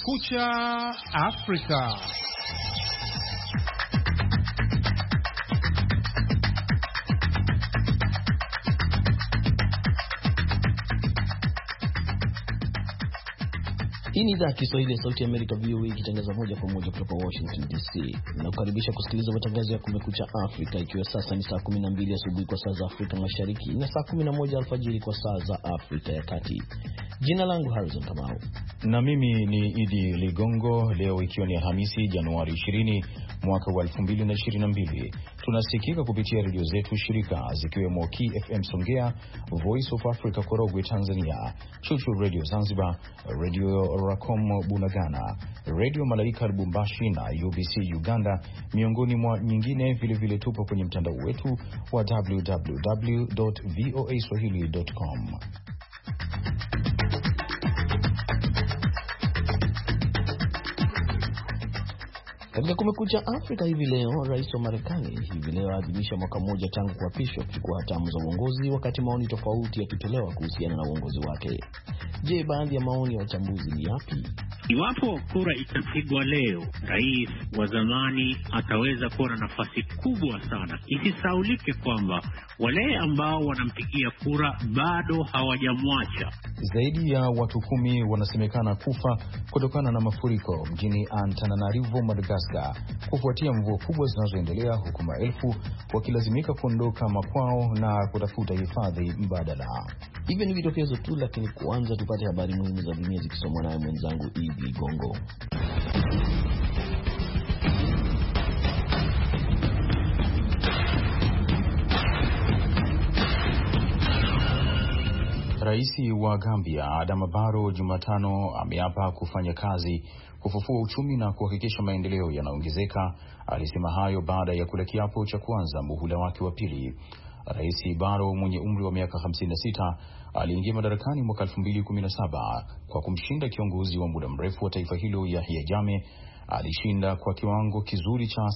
Kumekucha Afrika. Hii ni idhaa ya Kiswahili ya Sauti ya Amerika VOA ikitangaza moja kwa moja kutoka Washington DC. Nakukaribisha kusikiliza matangazo ya Kumekucha Afrika, ikiwa sasa ni saa 12 asubuhi kwa saa za Afrika Mashariki na saa 11 alfajiri kwa saa za Afrika ya Kati. Jina langu Harrison Kamau na mimi ni Idi Ligongo. Leo ikiwa ni Alhamisi Januari 20 mwaka wa 2022, tunasikika kupitia redio zetu shirika zikiwemo KFM Songea, Voice of Africa Korogwe Tanzania, Chuchu Radio Zanzibar, Radio Racom Bunagana, Radio Malaika Lubumbashi na UBC Uganda, miongoni mwa nyingine. Vile tupo kwenye mtandao wetu wa www.voaswahili.com. Katika Kumekucha Afrika hivi leo, rais wa Marekani hivi leo aadhimisha mwaka mmoja tangu kuapishwa kuchukua hatamu za uongozi, wakati maoni tofauti yakitolewa kuhusiana na uongozi wake. Je, baadhi ya maoni ya wachambuzi ni yapi? Iwapo kura itapigwa leo, rais wa zamani ataweza kuwa na nafasi kubwa sana. Isisaulike kwamba wale ambao wanampigia kura bado hawajamwacha. Zaidi ya watu 10 wanasemekana kufa kutokana na mafuriko mjini Antananarivo, Madagascar, kufuatia mvua kubwa zinazoendelea, huku maelfu wakilazimika kuondoka makwao na kutafuta hifadhi mbadala. Hivi ni vidokezo tu, lakini kwanza tupate habari muhimu za dunia zikisomwa naye mwenzangu Idi Gongo. Rais wa Gambia Adama Barrow Jumatano ameapa kufanya kazi kufufua uchumi na kuhakikisha maendeleo yanaongezeka. Alisema hayo baada ya kula kiapo cha kuanza muhula wake wa pili. Rais Barrow mwenye umri wa miaka 56 aliingia madarakani mwaka 2017 kwa kumshinda kiongozi wa muda mrefu wa taifa hilo Yahya Jammeh. Alishinda kwa kiwango kizuri cha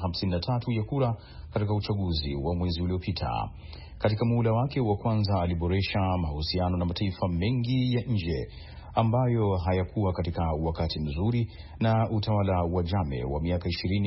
53% ya kura katika uchaguzi wa mwezi uliopita. Katika muhula wake wa kwanza aliboresha mahusiano na mataifa mengi ya nje ambayo hayakuwa katika wakati mzuri na utawala wa Jammeh wa miaka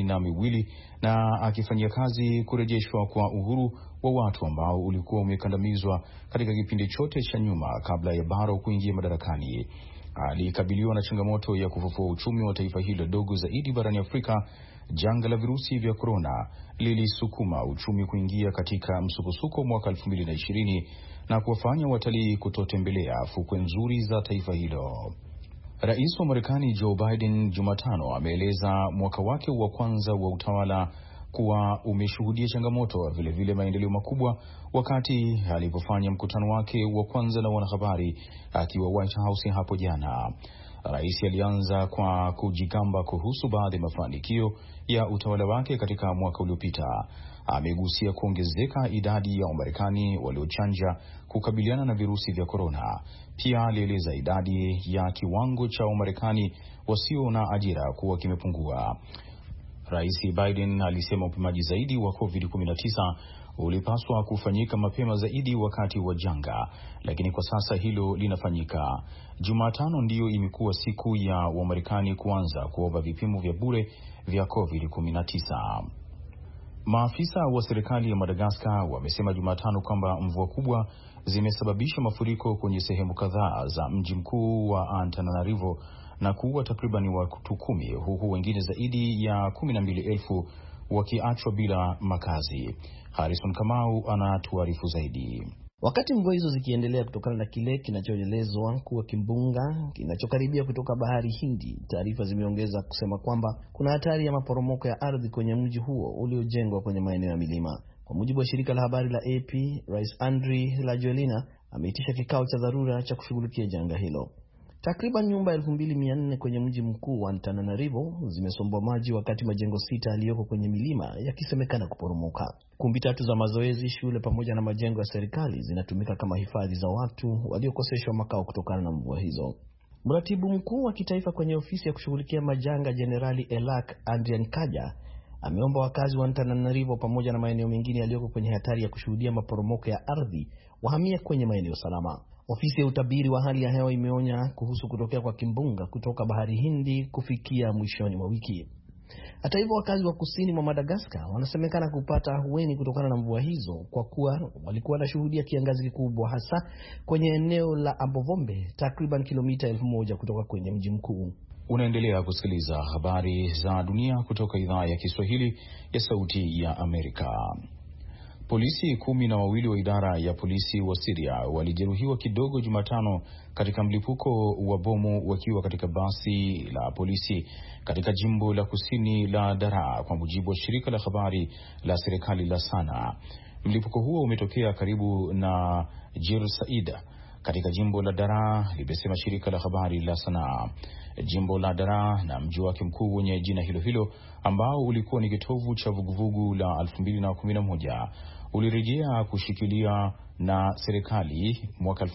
22, na akifanyia kazi kurejeshwa kwa uhuru wa watu ambao ulikuwa umekandamizwa katika kipindi chote cha nyuma kabla ya Barrow kuingia madarakani. Alikabiliwa na changamoto ya kufufua uchumi wa taifa hilo dogo zaidi barani Afrika. Janga la virusi vya korona lilisukuma uchumi kuingia katika msukosuko mwaka 2020 na kuwafanya watalii kutotembelea fukwe nzuri za taifa hilo. Rais wa Marekani Joe Biden Jumatano ameeleza mwaka wake wa kwanza wa utawala kuwa umeshuhudia changamoto vile maendeleo makubwa, wakati alipofanya mkutano wake wa kwanza na wanahabari akiwa White House hapo jana. Rais alianza kwa kujigamba kuhusu baadhi ya mafanikio ya utawala wake katika mwaka uliopita. Amegusia kuongezeka idadi ya Wamarekani waliochanja kukabiliana na virusi vya korona. Pia alieleza idadi ya kiwango cha Wamarekani wasio na ajira kuwa kimepungua. Rais Biden alisema upimaji zaidi wa COVID-19 ulipaswa kufanyika mapema zaidi wakati wa janga, lakini kwa sasa hilo linafanyika. Jumatano ndiyo imekuwa siku ya Wamarekani kuanza kuomba vipimo vya bure vya COVID-19. Maafisa wa serikali ya Madagascar wamesema Jumatano kwamba mvua kubwa zimesababisha mafuriko kwenye sehemu kadhaa za mji mkuu wa Antananarivo na kuua takriban watu 10, huku wengine zaidi ya 12,000 wakiachwa bila makazi. Harrison Kamau anatuarifu zaidi. Wakati mvua hizo zikiendelea kutokana na kile kinachoelezwa kuwa kimbunga kinachokaribia kutoka bahari Hindi, taarifa zimeongeza kusema kwamba kuna hatari ya maporomoko ya ardhi kwenye mji huo uliojengwa kwenye maeneo ya milima. Kwa mujibu wa shirika la habari la AP, Rais Andry Rajoelina ameitisha kikao cha dharura cha kushughulikia janga hilo. Takriban nyumba 2400 kwenye mji mkuu wa Antananarivo zimesombwa maji, wakati majengo 6 yaliyoko kwenye milima yakisemekana kuporomoka. Kumbi 3 za mazoezi, shule pamoja na majengo ya serikali zinatumika kama hifadhi za watu waliokoseshwa makao kutokana na mvua hizo. Mratibu mkuu wa kitaifa kwenye ofisi ya kushughulikia majanga, Jenerali Elak Adrian Kaja, ameomba wakazi wa Antananarivo pamoja na maeneo mengine yaliyoko kwenye hatari ya kushuhudia maporomoko ya ardhi wahamie kwenye maeneo salama. Ofisi ya utabiri wa hali ya hewa imeonya kuhusu kutokea kwa kimbunga kutoka bahari Hindi kufikia mwishoni mwa wiki. Hata hivyo, wakazi wa kusini mwa Madagascar wanasemekana kupata ahueni kutokana na mvua hizo, kwa kuwa walikuwa wanashuhudia kiangazi kikubwa, hasa kwenye eneo la Abovombe, takriban kilomita 1000 kutoka kwenye mji mkuu. Unaendelea kusikiliza habari za dunia kutoka idhaa ya Kiswahili ya Sauti ya Amerika. Polisi 12 wa idara ya polisi wa Syria walijeruhiwa kidogo Jumatano katika mlipuko wa bomu wakiwa katika basi la polisi katika jimbo la kusini la Daraa, kwa mujibu wa shirika la habari la serikali la Sana. Mlipuko huo umetokea karibu na Jir Saida katika jimbo la Daraa, limesema shirika la habari la Sanaa. Jimbo la Daraa na mji wake mkuu wenye jina hilo hilo, ambao ulikuwa ni kitovu cha vuguvugu la 2011, ulirejea kushikilia na serikali mwaka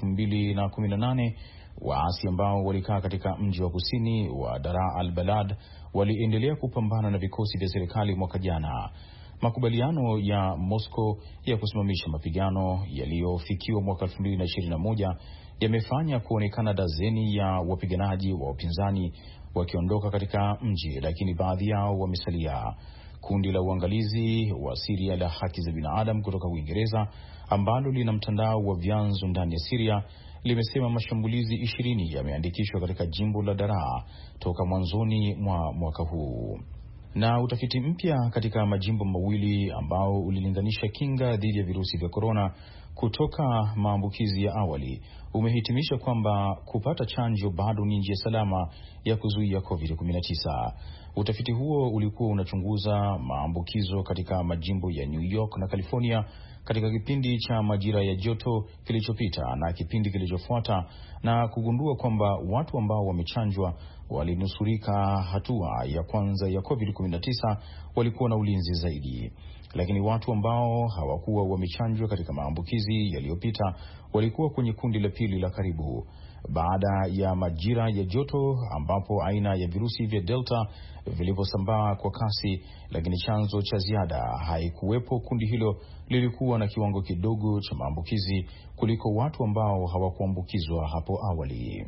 2018. Waasi ambao walikaa katika mji wa kusini wa Daraa al-Balad waliendelea kupambana na vikosi vya serikali mwaka jana. Makubaliano ya Moscow ya kusimamisha mapigano yaliyofikiwa mwaka 2021 yamefanya kuonekana dazeni ya wapiganaji wa upinzani wakiondoka katika mji, lakini baadhi yao wamesalia. Kundi la uangalizi wa Syria la haki za binadamu kutoka Uingereza, ambalo lina mtandao wa vyanzo ndani ya Syria, limesema mashambulizi 20 yameandikishwa katika jimbo la Daraa toka mwanzoni mwa mwaka huu. Na utafiti mpya katika majimbo mawili ambao ulilinganisha kinga dhidi ya virusi vya korona kutoka maambukizi ya awali umehitimisha kwamba kupata chanjo bado ni njia salama ya kuzuia COVID-19. Utafiti huo ulikuwa unachunguza maambukizo katika majimbo ya New York na California katika kipindi cha majira ya joto kilichopita na kipindi kilichofuata, na kugundua kwamba watu ambao wamechanjwa walinusurika hatua ya kwanza ya COVID-19 walikuwa na ulinzi zaidi, lakini watu ambao hawakuwa wamechanjwa katika maambukizi yaliyopita walikuwa kwenye kundi la pili la karibu. Baada ya majira ya joto ambapo aina ya virusi vya Delta vilivyosambaa kwa kasi, lakini chanzo cha ziada haikuwepo, kundi hilo lilikuwa na kiwango kidogo cha maambukizi kuliko watu ambao hawakuambukizwa hapo awali.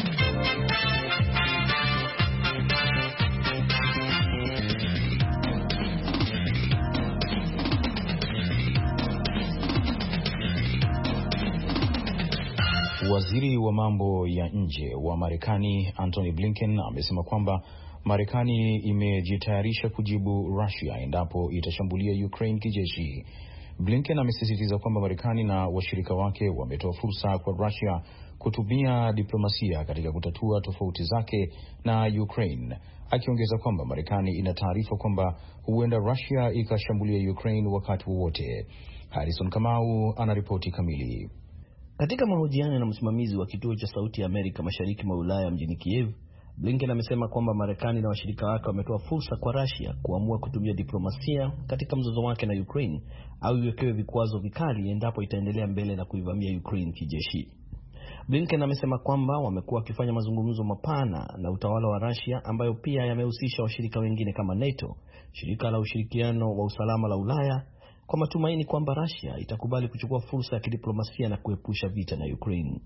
Waziri wa mambo ya nje wa Marekani Antony Blinken amesema kwamba Marekani imejitayarisha kujibu Russia endapo itashambulia Ukraine kijeshi. Blinken amesisitiza kwamba Marekani na washirika wake wametoa fursa kwa Russia kutumia diplomasia katika kutatua tofauti zake na Ukraine, akiongeza kwamba Marekani ina taarifa kwamba huenda Russia ikashambulia Ukraine wakati wowote. Harrison Kamau anaripoti kamili. Katika mahojiano na msimamizi wa kituo cha Sauti ya Amerika mashariki mwa Ulaya mjini Kiev, Blinken amesema kwamba Marekani na washirika wake wametoa fursa kwa Russia kuamua kutumia diplomasia katika mzozo wake na Ukraine au iwekewe vikwazo vikali endapo itaendelea mbele na kuivamia Ukraine kijeshi. Blinken amesema kwamba wamekuwa wakifanya mazungumzo mapana na utawala wa Russia ambayo pia yamehusisha washirika wengine kama NATO, shirika la ushirikiano wa usalama la Ulaya, kwa matumaini kwamba Russia itakubali kuchukua fursa ya kidiplomasia na kuepusha vita na Ukraine.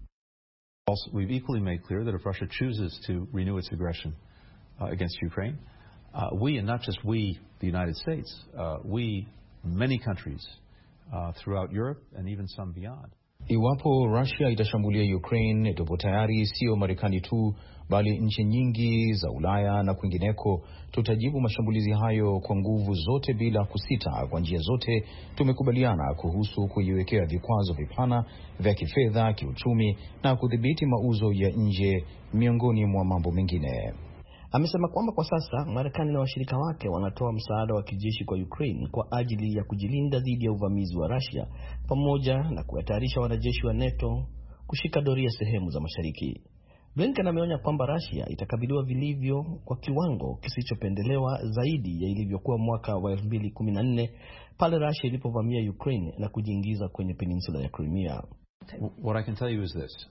We've equally made clear that if Russia chooses to renew its aggression against Ukraine, we, and not just we, the United States, we, many countries throughout Europe and even some beyond. Iwapo Russia itashambulia Ukraine, tupo tayari, sio Marekani tu, bali nchi nyingi za Ulaya na kwingineko. Tutajibu mashambulizi hayo kwa nguvu zote bila kusita. Kwa njia zote tumekubaliana kuhusu kuiwekea vikwazo vipana vya kifedha, kiuchumi na kudhibiti mauzo ya nje, miongoni mwa mambo mengine. Amesema kwamba kwa sasa Marekani na washirika wake wanatoa msaada wa kijeshi kwa Ukraine kwa ajili ya kujilinda dhidi ya uvamizi wa Russia, pamoja na kuwatayarisha wanajeshi wa NATO kushika doria sehemu za mashariki. Blinken ameonya kwamba Russia itakabiliwa vilivyo kwa kiwango kisichopendelewa zaidi ya ilivyokuwa mwaka wa 2014 pale Russia ilipovamia Ukraine na kujiingiza kwenye peninsula ya Crimea. What I can tell you is this,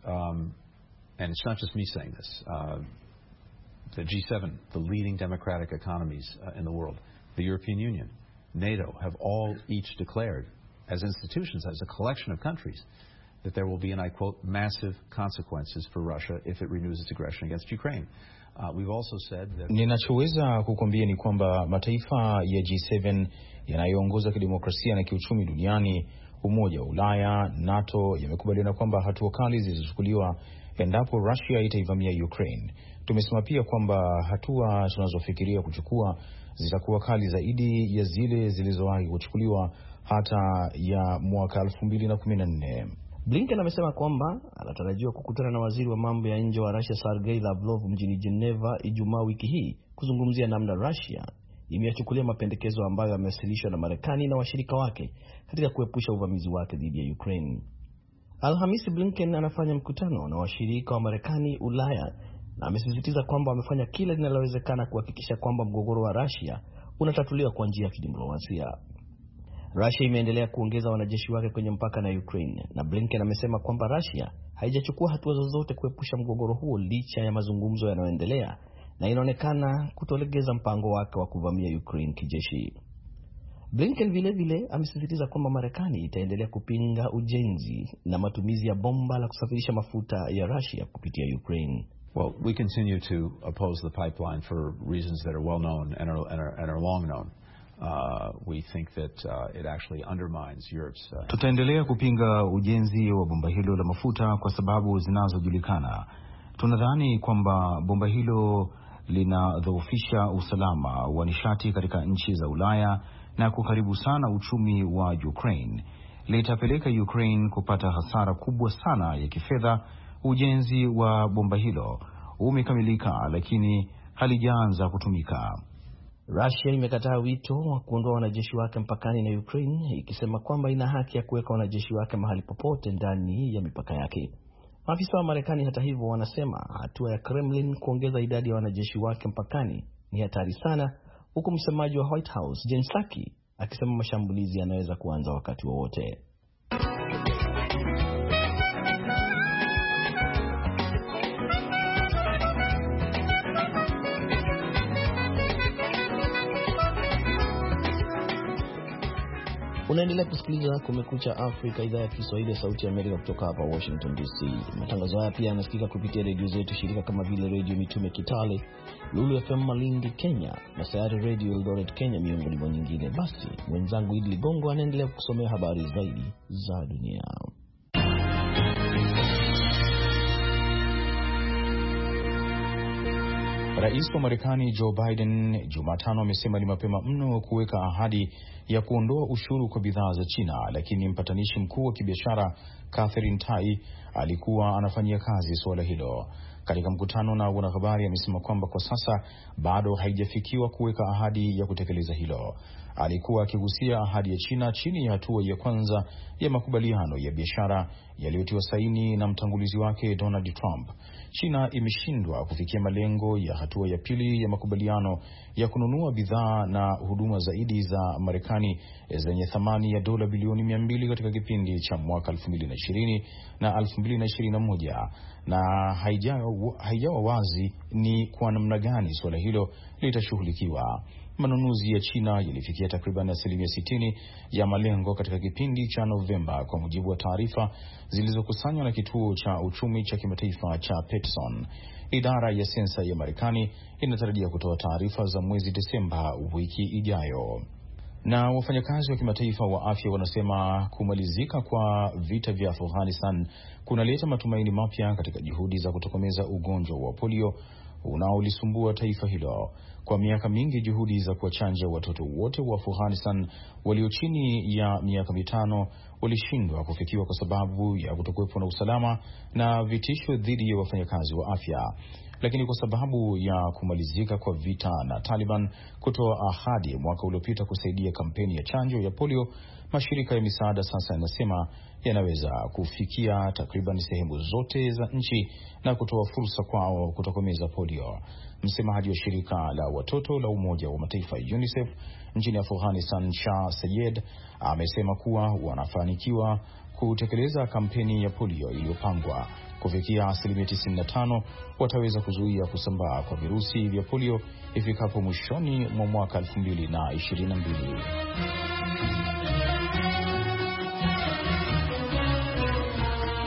and it's not just me saying this, the G7, the leading democratic economies in the world, the European Union, NATO have all each declared as institutions, as a collection of countries, that there will be, and I quote, massive consequences for Russia if it renews its aggression against Ukraine. We've also said that... Ninachoweza kukwambia ni kwamba mataifa ya G7 yanayoongoza kidemokrasia na kiuchumi duniani, Umoja wa Ulaya, NATO, yamekubaliana kwamba hatua kali zilizochukuliwa endapo Russia itaivamia Ukraine. Tumesema pia kwamba hatua tunazofikiria kuchukua zitakuwa kali zaidi ya zile zilizowahi kuchukuliwa hata ya mwaka 2014. Blinken amesema kwamba anatarajiwa kukutana na waziri wa mambo ya nje wa Russia Sergei Lavrov mjini Geneva Ijumaa wiki hii kuzungumzia namna Russia imeyachukulia mapendekezo ambayo yamewasilishwa na Marekani na washirika wake katika kuepusha uvamizi wake dhidi ya Ukraine. Alhamisi, Blinken anafanya mkutano na washirika wa Marekani, Ulaya, na amesisitiza kwamba wamefanya kila linalowezekana kuhakikisha kwamba mgogoro wa Russia unatatuliwa kwa njia ya kidiplomasia. Russia imeendelea kuongeza wanajeshi wake kwenye mpaka na Ukraine, na Blinken amesema kwamba Russia haijachukua hatua zozote kuepusha mgogoro huo licha ya mazungumzo yanayoendelea, na inaonekana kutolegeza mpango wake wa kuvamia Ukraine kijeshi. Blinken vile amesisitiza kwamba Marekani itaendelea kupinga ujenzi na matumizi ya bomba la kusafirisha mafuta ya Russia kupitia Ukraine. Well, we continue to oppose the pipeline for reasons that are well known and are long known. We think that it actually undermines Europe's... Tutaendelea kupinga ujenzi wa bomba hilo la mafuta kwa sababu zinazojulikana. Tunadhani kwamba bomba hilo linadhoofisha usalama wa nishati katika nchi za Ulaya na kukaribu sana uchumi wa Ukraine. Litapeleka Ukraine kupata hasara kubwa sana ya kifedha. Ujenzi wa bomba hilo umekamilika lakini halijaanza kutumika. Russia imekataa wito wa kuondoa wanajeshi wake mpakani na Ukraine, ikisema kwamba ina haki ya kuweka wanajeshi wake mahali popote ndani ya mipaka yake. Maafisa wa Marekani hata hivyo wanasema hatua ya Kremlin kuongeza idadi ya wanajeshi wake mpakani ni hatari sana, huku msemaji wa White House Jen Psaki akisema mashambulizi yanaweza kuanza wakati wowote. Unaendelea kusikiliza Kumekucha Afrika, idhaa ya Kiswahili ya Sauti ya Amerika kutoka hapa Washington DC. Matangazo haya pia yanasikika kupitia redio zetu shirika kama vile Radio Mitume Kitale, Lulu FM Malindi Kenya, na Sayari Radio Eldoret Kenya, miongoni mwa nyingine. Basi mwenzangu Idli Bongo anaendelea kusomea habari zaidi za dunia. Rais wa Marekani Joe Biden Jumatano amesema ni mapema mno kuweka ahadi ya kuondoa ushuru kwa bidhaa za China, lakini mpatanishi mkuu wa kibiashara Catherine Tai alikuwa anafanyia kazi suala hilo. Katika mkutano na wanahabari amesema kwamba kwa sasa bado haijafikiwa kuweka ahadi ya kutekeleza hilo. Alikuwa akigusia ahadi ya China chini ya hatua ya kwanza ya makubaliano ya biashara yaliyotiwa saini na mtangulizi wake Donald Trump. China imeshindwa kufikia malengo ya hatua ya pili ya makubaliano ya kununua bidhaa na huduma zaidi za Marekani zenye thamani ya dola bilioni 200 katika kipindi cha mwaka 2020 na 2021, na haijawa wazi ni kwa namna gani suala hilo litashughulikiwa. Manunuzi ya China yalifikia takriban 60% ya malengo katika kipindi cha Novemba, kwa mujibu wa taarifa zilizokusanywa na kituo cha uchumi cha kimataifa cha Peterson. Idara ya sensa ya Marekani inatarajia kutoa taarifa za mwezi Desemba wiki ijayo. Na wafanyakazi wa kimataifa wa afya wanasema kumalizika kwa vita vya Afghanistan kunaleta matumaini mapya katika juhudi za kutokomeza ugonjwa wa polio unaolisumbua taifa hilo. Kwa miaka mingi juhudi za kuwachanja watoto wote wa Afghanistan walio chini ya miaka 5 walishindwa kufikiwa kwa sababu ya kutokuwepo na usalama na vitisho dhidi ya wafanyakazi wa afya. Lakini kwa sababu ya kumalizika kwa vita na Taliban kutoa ahadi mwaka uliopita kusaidia kampeni ya chanjo ya polio, mashirika ya misaada sasa yanasema yanaweza kufikia takriban sehemu zote za nchi na kutoa fursa kwao kutokomeza polio. Msemaji wa shirika la watoto la Umoja wa Mataifa UNICEF nchini Afghanistan, Shah Sayed, amesema kuwa wanafanikiwa kutekeleza kampeni ya polio iliyopangwa. Kufikia 95% wataweza kuzuia kusambaa kwa virusi vya polio ifikapo mwishoni mwa mwaka 2022.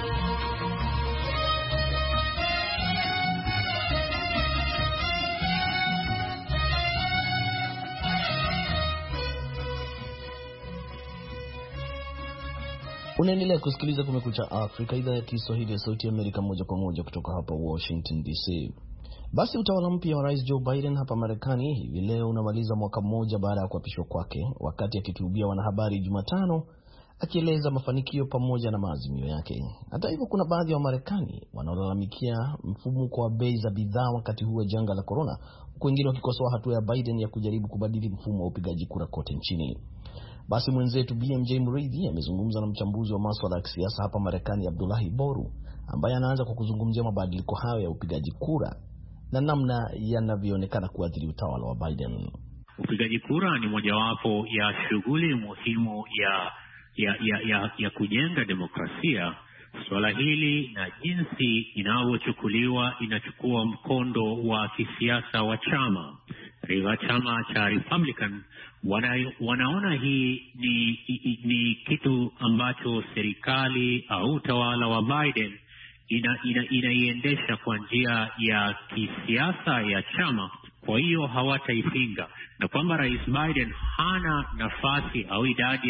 Unaendelea kusikiliza Kumekucha Afrika, idhaa ya Kiswahili ya Sauti ya Amerika, moja kwa moja kutoka hapa Washington DC. Basi utawala mpya wa Rais Joe Biden hapa Marekani hivi leo unamaliza mwaka mmoja baada ya kuapishwa kwake, wakati akihutubia wanahabari Jumatano akieleza mafanikio pamoja na maazimio yake. Hata hivyo, kuna baadhi ya Wamarekani wanaolalamikia mfumuko wa bei za bidhaa wakati huu wa janga la corona, huku wengine wakikosoa hatua ya Biden ya kujaribu kubadili mfumo wa upigaji kura kote nchini. Basi mwenzetu BMJ Mridhi amezungumza na mchambuzi wa masuala ya kisiasa hapa Marekani Abdullahi Boru, ambaye anaanza kwa kuzungumzia mabadiliko hayo ya upigaji kura na namna yanavyoonekana kuathiri utawala wa Biden. Upigaji kura ni mojawapo ya shughuli muhimu ya kujenga demokrasia. Swala hili na jinsi inavyochukuliwa inachukua mkondo wa kisiasa wa chama cha Republican. Wanaona hii ni kitu ambacho serikali au utawala wa Biden inaiendesha kwa njia ya kisiasa ya chama, kwa hiyo hawataipinga, na kwamba Rais Biden hana nafasi au idadi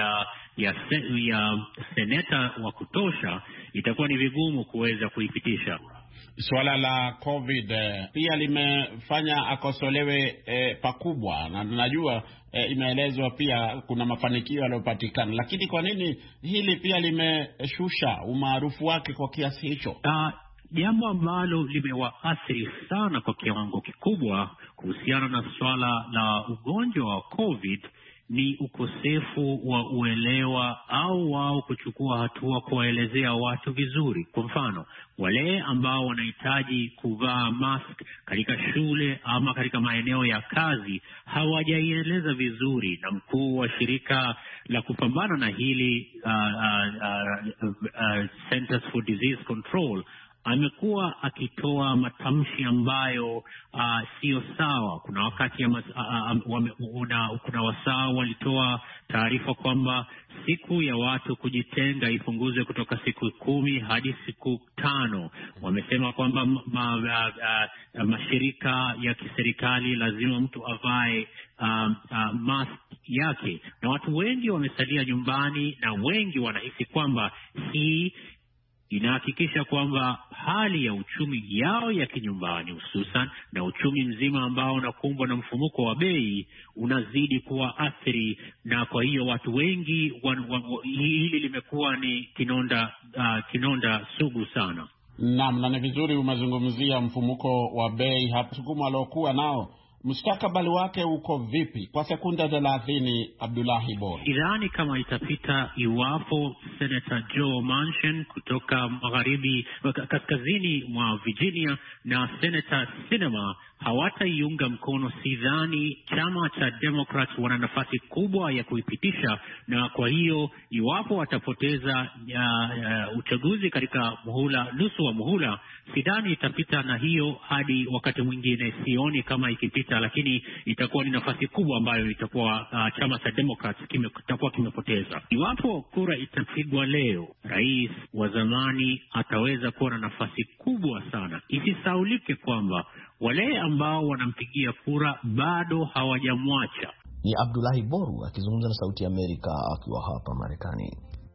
ya seneta wa kutosha, itakuwa ni vigumu kuweza kuipitisha. Swala la COVID pia limefanya akosolewe pakubwa, na tunajua imeelezwa pia kuna mafanikio yaliyopatikana, lakini kwa nini hili pia limeshusha umaarufu wake kwa kiasi hicho? Jambo ambalo limewaathiri sana kwa kiwango kikubwa kuhusiana na swala la ugonjwa wa COVID ni ukosefu wa uelewa au wao kuchukua hatua kuwaelezea watu vizuri. Kwa mfano, wale ambao wanahitaji kuvaa mask katika shule ama katika maeneo ya kazi hawajaieleza vizuri, na mkuu wa shirika la kupambana na hili Centers for Disease Control amekuwa akitoa matamshi ambayo sio sawa. Kuna wakati kuna wasaa walitoa taarifa kwamba siku ya watu kujitenga ipunguzwe kutoka siku 10 hadi siku 5. Wamesema kwamba mashirika ya kiserikali lazima mtu avae mask yake, na watu wengi wamesalia nyumbani, na wengi wanahisi kwamba hii inahakikisha kwamba hali ya uchumi yao ya kinyumbani, hususan na uchumi mzima ambao unakumbwa na mfumuko wa bei, unazidi kuwa athiri, na kwa hiyo watu wengi hili limekuwa ni kinonda sugu sana. Naam, na ni vizuri umezungumzia mfumuko wa bei hapo, sukumu alokuwa nao. Mustakabali wake uko vipi? Kwa sekunde 30, Abdullahi Boru. Idhani kama itapita iwapo Senator Joe Manchin kutoka kaskazini mwa Virginia na Senator Sinema hawataiunga mkono. Sidhani chama cha Democrats wana nafasi kubwa ya kuipitisha, na kwa hiyo iwapo watapoteza uchaguzi katika nusu wa muhula, sidhani itapita, na hiyo hadi wakati mwingine sioni kama ikipita, lakini itakuwa ni nafasi kubwa ambayo itakuwa chama cha Democrats kitakuwa kimepoteza. Iwapo kura itapigwa leo, rais wa zamani ataweza kuwa na nafasi kubwa sana. Isisaulike kwamba wale ambao wanampigia kura bado hawajamwacha. Ni Abdullahi Boru akizungumza na Sauti ya Amerika akiwa hapa Marekani.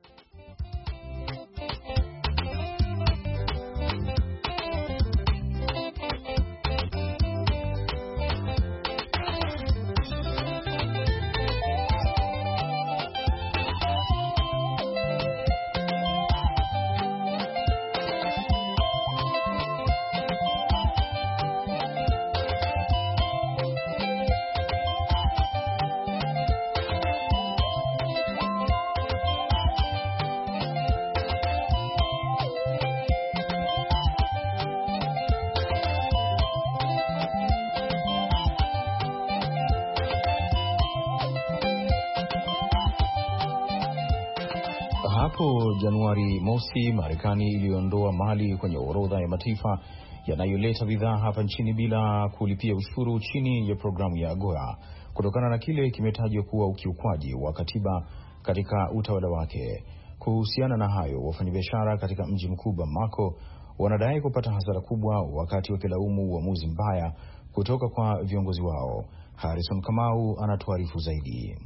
Hapo Januari mosi, Marekani iliondoa Mali kwenye orodha ya mataifa yanayoleta bidhaa hapa nchini bila kulipia ushuru chini ya programu ya AGOA, kutokana na kile kimetajwa kuwa ukiukwaji wa katiba katika utawala wake. Kuhusiana na hayo, wafanyabiashara katika mji mkuu Bamako wanadai kupata hasara kubwa, wakati wakilaumu uamuzi mbaya kutoka kwa viongozi wao. Harrison Kamau anatuarifu zaidi.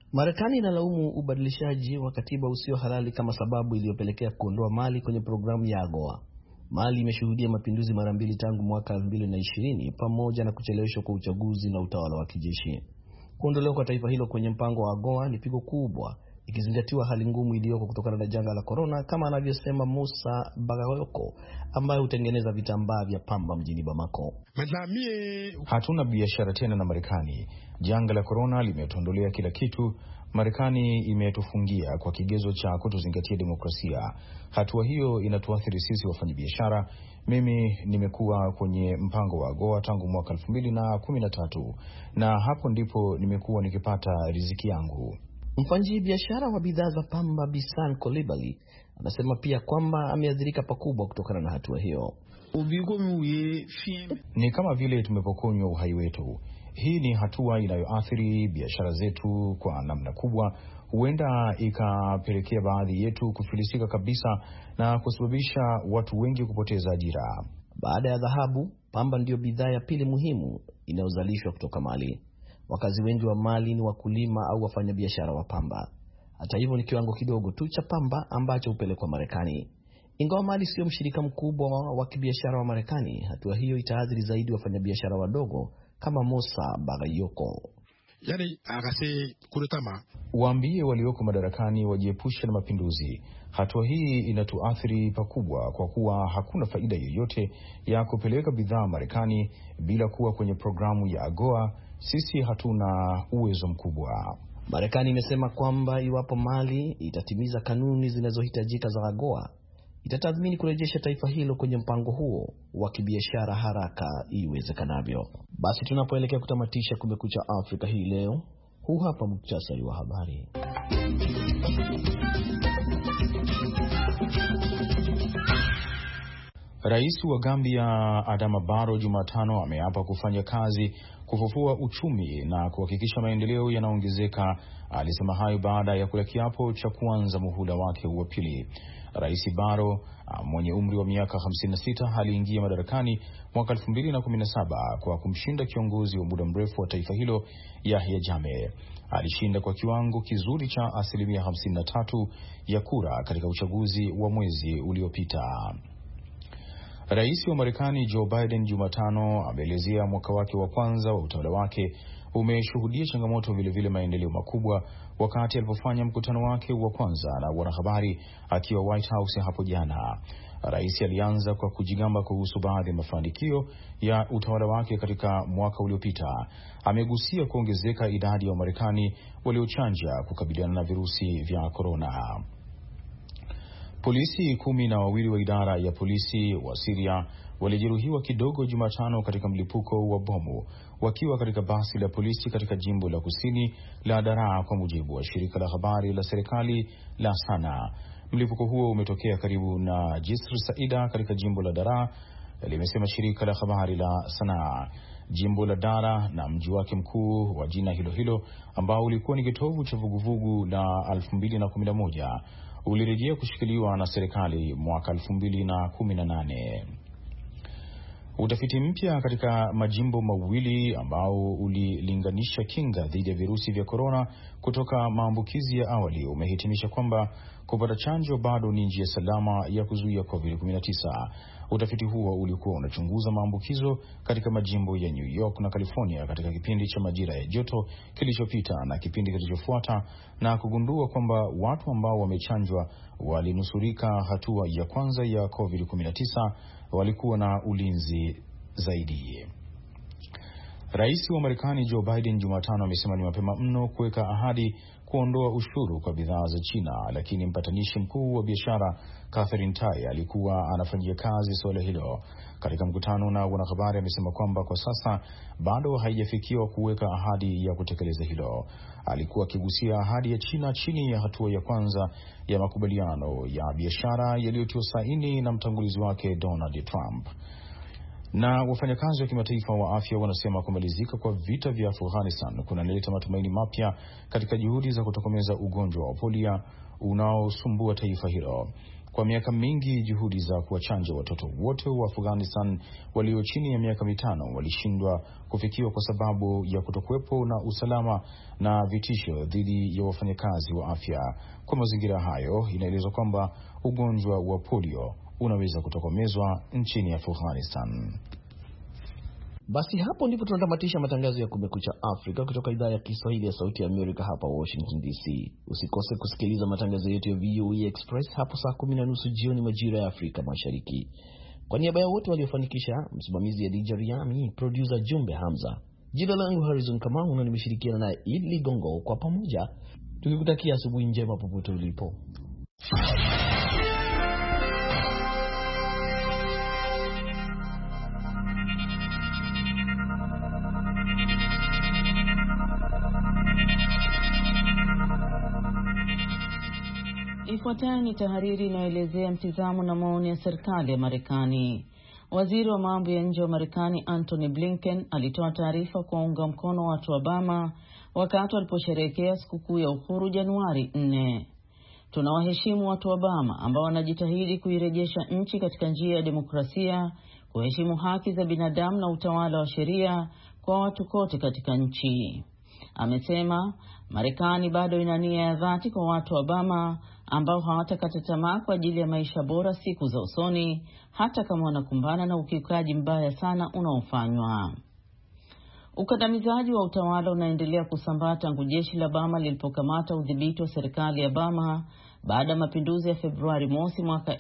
Marekani inalaumu ubadilishaji wa katiba usio halali kama sababu iliyopelekea kuondoa Mali kwenye programu ya AGOA. Mali imeshuhudia mapinduzi mara mbili tangu mwaka 2020 pamoja na kucheleweshwa kwa uchaguzi na utawala wa kijeshi. Kuondolewa kwa taifa hilo kwenye mpango wa AGOA ni pigo kubwa ikizingatiwa hali ngumu iliyoko kutokana na janga la corona, kama anavyosema Musa Bagayoko ambaye hutengeneza vitambaa vya pamba mjini Bamako. Hatuna biashara tena na Marekani. Janga la corona limetuondolea kila kitu. Marekani imetufungia kwa kigezo cha kutozingatia demokrasia. Hatua hiyo inatuathiri sisi wafanyabiashara. Mimi nimekuwa kwenye mpango wa AGOA tangu mwaka 2013 na hapo ndipo nimekuwa nikipata riziki yangu. Mfanyi biashara wa bidhaa za pamba Bisan Kolibali anasema pia kwamba ameathirika pakubwa kutokana na hatua hiyo. Ni kama vile tumepokonywa uhai wetu. Hii ni hatua inayoathiri biashara zetu kwa namna kubwa. Huenda ikapelekea baadhi yetu kufilisika kabisa na kusababisha watu wengi kupoteza ajira. Baada ya dhahabu, pamba ndio bidhaa ya pili muhimu inayozalishwa kutoka Mali. Wakazi wengi wa Mali ni wakulima au wafanyabiashara wa pamba. Hata hivyo ni kiwango kidogo tu cha pamba ambacho hupelekwa Marekani. Ingawa Mali sio mshirika mkubwa wa kibiashara wa Marekani, hatua hiyo itaathiri zaidi wafanyabiashara wadogo kama Musa Bagayoko. Waambie walioko madarakani wajiepushe na mapinduzi. Hatua hii inatuathiri pakubwa kwa kuwa hakuna faida yoyote ya kupeleka bidhaa Marekani bila kuwa kwenye programu ya AGOA. Sisi hatuna uwezo mkubwa. Marekani imesema kwamba iwapo Mali itatimiza kanuni zinazohitajika za AGOA, itatathmini kurejesha taifa hilo kwenye mpango huo wa kibiashara haraka iwezekanavyo. Basi tunapoelekea kutamatisha Kumekucha Afrika hii leo, huu hapa muktasari wa habari. Rais wa Gambia Adama Barrow Jumatano ameapa kufanya kazi kufufua uchumi na kuhakikisha maendeleo yanaongezeka. Alisema hayo baada ya kula kiapo cha kuanza muhula wake wa pili. Rais Barrow mwenye umri wa miaka 56 aliingia madarakani mwaka 2017 kwa kumshinda kiongozi wa muda mrefu wa taifa hilo Yahya Jammeh. Alishinda kwa kiwango kizuri cha 53% ya kura katika uchaguzi wa mwezi uliopita. Rais wa Marekani Joe Biden Jumatano ameelezea mwaka wake wa kwanza wa utawala wake umeshuhudia changamoto vile maendeleo makubwa wakati alipofanya mkutano wake wa kwanza na wanahabari akiwa White House hapo jana. Rais alianza kwa kujigamba kuhusu baadhi ya mafanikio ya utawala wake katika mwaka uliopita. Amegusia kuongezeka idadi ya Wamarekani waliochanja kukabiliana na virusi vya korona. Polisi 12 wa idara ya polisi wa Syria walijeruhiwa kidogo Jumatano katika mlipuko wa bomu wakiwa katika basi la polisi katika jimbo la kusini la Daraa, kwa mujibu wa shirika la habari la serikali la Sana. Mlipuko huo umetokea karibu na Jisr Saida katika jimbo la Daraa, limesema shirika la habari la Sana. Jimbo la Daraa na mji wake mkuu wa jina hilo hilo ambao ulikuwa ni kitovu cha vuguvugu la 2011 ulirejea kushikiliwa na serikali mwaka 2018. Utafiti mpya katika majimbo mawili ambao ulilinganisha kinga dhidi ya virusi vya korona kutoka maambukizi ya awali umehitimisha kwamba kupata chanjo bado ni njia salama ya kuzuia COVID-19. Utafiti huo ulikuwa unachunguza maambukizo katika majimbo ya New York na California katika kipindi cha majira ya joto kilichopita na kipindi kilichofuata, na kugundua kwamba watu ambao wamechanjwa walinusurika hatua ya kwanza ya COVID-19 walikuwa na ulinzi zaidi. Rais wa Marekani Joe Biden Jumatano amesema ni mapema mno kuweka ahadi kuondoa ushuru kwa bidhaa za China, lakini mpatanishi mkuu wa biashara Catherine Tai alikuwa anafanyia kazi suala hilo. Katika mkutano na wanahabari amesema kwamba kwa sasa bado haijafikiwa kuweka ahadi ya kutekeleza hilo. Alikuwa akigusia ahadi ya China chini ya hatua ya kwanza ya makubaliano ya biashara yaliyotiwa saini na mtangulizi wake Donald Trump. Na wafanyakazi wa kimataifa wa afya wanasema kumalizika kwa vita vya Afghanistan kunaleta matumaini mapya katika juhudi za kutokomeza ugonjwa wa polio unaosumbua taifa hilo. Kwa miaka mingi juhudi za kuwachanja watoto wote wa Afghanistan walio chini ya miaka 5 walishindwa kufikiwa kwa sababu ya kutokuwepo na usalama na vitisho dhidi ya wafanyakazi wa afya. Kwa mazingira hayo, inaelezwa kwamba ugonjwa wa polio unaweza kutokomezwa nchini Afghanistan. Basi hapo ndipo tunatamatisha matangazo ya Kumekucha Afrika kutoka idhaa ya Kiswahili ya Sauti ya Amerika hapa Washington DC. Usikose kusikiliza matangazo yetu ya VOA Express hapo saa 10:30 jioni majira ya Afrika Mashariki. Kwa niaba ya wote waliofanikisha, msimamizi ya DJ Riami, producer Jumbe Hamza, jina langu Harrison Kamau na nimeshirikiana na Idli Gongo, kwa pamoja tukikutakia asubuhi njema popote ulipo. Ifuatayo ni tahariri inayoelezea mtizamo na maoni ya serikali ya Marekani. Waziri wa mambo ya nje wa Marekani Antony Blinken alitoa taarifa kwa unga mkono watu wa Obama wakati waliposherehekea sikukuu ya uhuru Januari 4. Tunawaheshimu watu wa Obama ambao wanajitahidi kuirejesha nchi katika njia ya demokrasia, kuheshimu haki za binadamu na utawala wa sheria kwa watu kote katika nchi. Amesema Marekani bado ina nia ya dhati kwa watu wa Obama ambao hawatakata tamaa kwa ajili ya maisha bora siku za usoni, hata kama wanakumbana na ukiukaji mbaya sana unaofanywa. Ukandamizaji wa utawala unaendelea kusambaa tangu jeshi la Obama lilipokamata udhibiti wa serikali ya Obama baada ya mapinduzi ya Februari mosi mwaka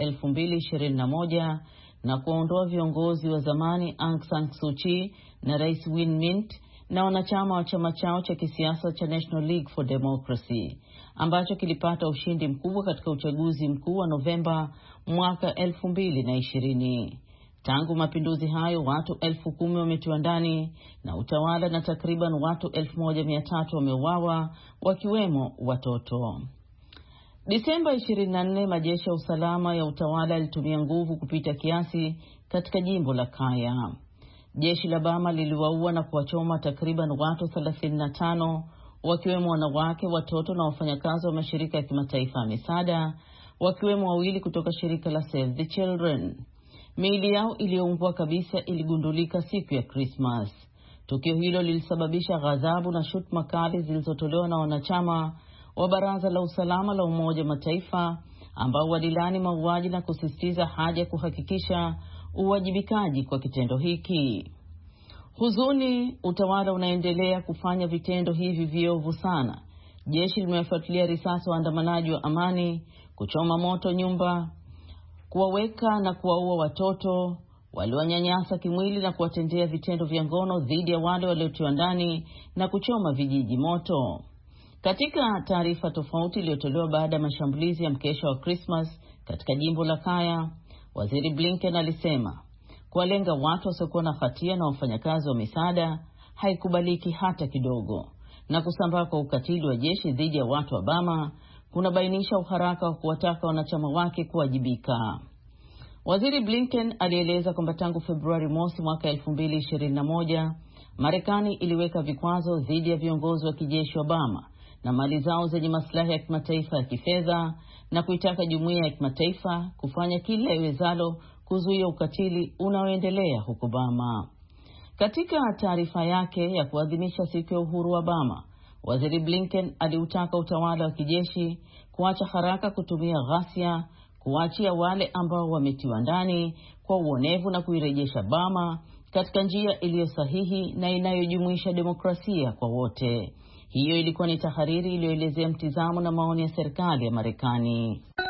2021 na kuondoa viongozi wa zamani Aung San Suu Kyi na Rais Win Myint na wanachama wa chama chao cha kisiasa cha National League for Democracy ambacho kilipata ushindi mkubwa katika uchaguzi mkuu wa Novemba mwaka 2020. Tangu mapinduzi hayo watu 10,000 wametiwa ndani na utawala na takriban watu 1,300 wameuawa, wakiwemo watoto. Disemba 24, majeshi ya usalama ya utawala yalitumia nguvu kupita kiasi katika jimbo la Kaya. Jeshi la Obama liliwaua na kuwachoma takriban watu 35, wakiwemo wanawake, watoto na wafanyakazi wa mashirika ya kimataifa ya misaada, wakiwemo 2 kutoka shirika la Save the Children. Miili yao iliyoungua kabisa iligundulika siku ya Christmas. Tukio hilo lilisababisha ghadhabu na shutuma kali zilizotolewa na wanachama wa Baraza la Usalama la Umoja wa Mataifa ambao walilani mauaji na kusisitiza haja ya kuhakikisha uwajibikaji kwa kitendo hiki. Huzuni, utawala unaendelea kufanya vitendo hivi viovu sana. Jeshi limewafuatilia risasi waandamanaji wa amani, kuchoma moto nyumba, kuwaweka na kuwaua watoto, waliwanyanyasa kimwili na kuwatendea vitendo vya ngono dhidi ya wale waliotiwa ndani na kuchoma vijiji moto. Katika taarifa tofauti iliyotolewa baada ya mashambulizi ya mkesha wa Christmas katika jimbo la Kaya, Waziri Blinken alisema kuwalenga watu wasiokuwa na hatia na wafanyakazi wa misaada haikubaliki hata kidogo, na kusambaa kwa ukatili wa jeshi dhidi ya watu wa Obama kunabainisha uharaka wa kuwataka wanachama wake kuwajibika. Waziri Blinken alieleza kwamba tangu Februari mosi mwaka 2021 Marekani iliweka vikwazo dhidi ya viongozi wa kijeshi wa Obama na mali zao zenye maslahi ya kimataifa ya kifedha na kuitaka jumuiya ya kimataifa kufanya kila iwezalo kuzuia ukatili unaoendelea huko Obama. Katika taarifa yake ya kuadhimisha siku ya uhuru wa Obama, Waziri Blinken aliutaka utawala wa kijeshi kuacha haraka kutumia ghasia, kuachia wale ambao wametiwa ndani kwa uonevu na kuirejesha Obama katika njia iliyo sahihi na inayojumuisha demokrasia kwa wote. Hiyo ilikuwa ni tahariri iliyoelezea mtizamo na maoni ya serikali ya Marekani.